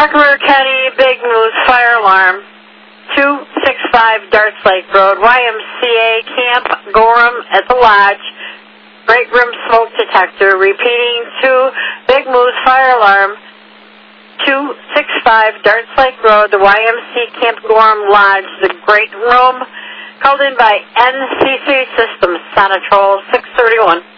Tuckermere County Big Moose Fire Alarm, 265 Darts Lake Road, YMCA Camp Gorham at the Lodge, Great Room Smoke Detector, repeating 2 Big Moose Fire Alarm, 265 Darts Lake Road, the YMCA Camp Gorham Lodge, the Great Room, called in by NCC Systems, Sonatrol 631.